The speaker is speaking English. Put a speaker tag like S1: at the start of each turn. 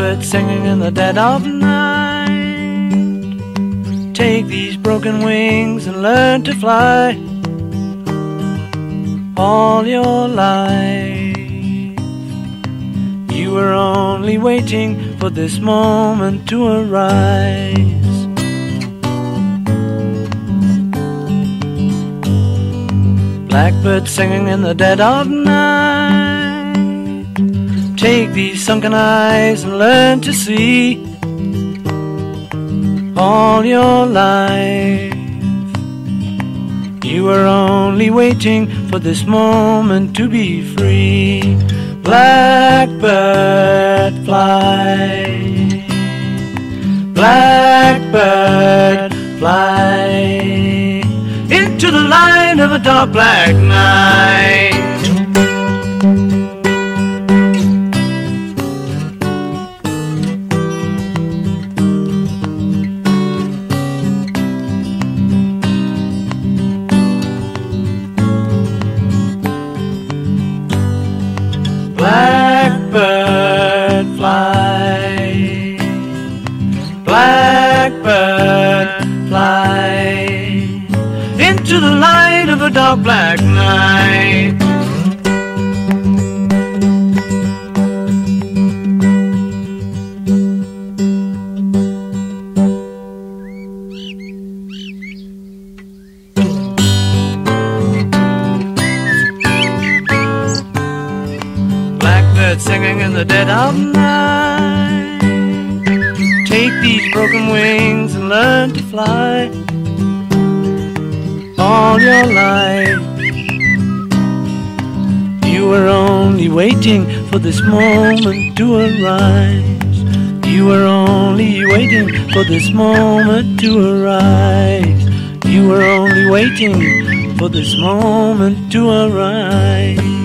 S1: Blackbird singing in the dead of night. Take these broken wings and learn to fly. All your life you were only waiting for this moment to arise. Blackbird singing in the dead of night. Take these sunken eyes and learn to see. All your life you were only waiting for this moment to be free. Blackbird fly, blackbird fly into the light of a dark black night. Blackbird fly, blackbird fly into the light of a dark black night. Blackbird singing in the dead of night. Take these broken wings and learn to fly. All your life you were only waiting for this moment to arise. You were only waiting for this moment to arise. You were only waiting for this moment to arise.